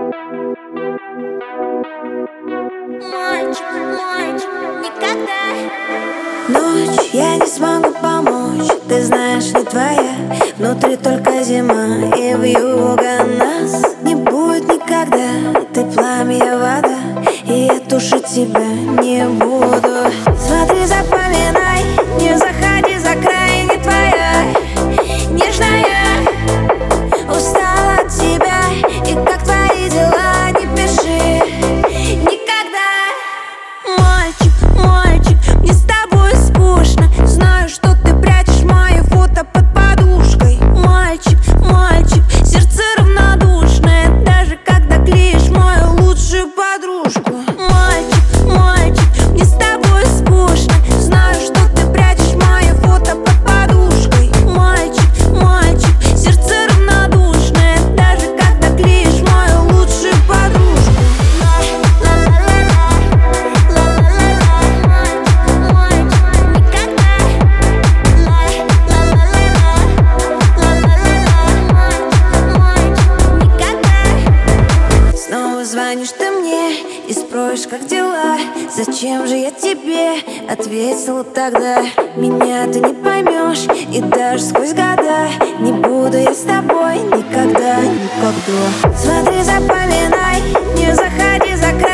Мальчик, никогда. Ночь, я не смогу помочь, ты знаешь, не твоя. Внутри только зима и вьюга нас не будет никогда. Ты пламя, вода, и я тушить тебя не буду. Смотри, запоминай, не заходи за край, не твоя. Нежная, устала от тебя, и как твои дела, не пиши никогда. Мальчик, мне с тобой скучно. Знаю, что ты прячешь мои фото под подушкой. Мальчик, сердце равнодушное, даже когда клеишь мою лучшую подружку. Мальчик, мне с тобой скучно. Знаю, что ты прячешь мои фото под подушкой. Мальчик, сердце равнодушное, даже когда клеишь мою лучшую подружку. Снова звонишь ты мне и спросишь, как дела. Зачем же я тебе ответила тогда? Меня ты не поймешь, и даже сквозь года не буду я с тобой никогда, никогда. Смотри, запоминай, не заходи за край.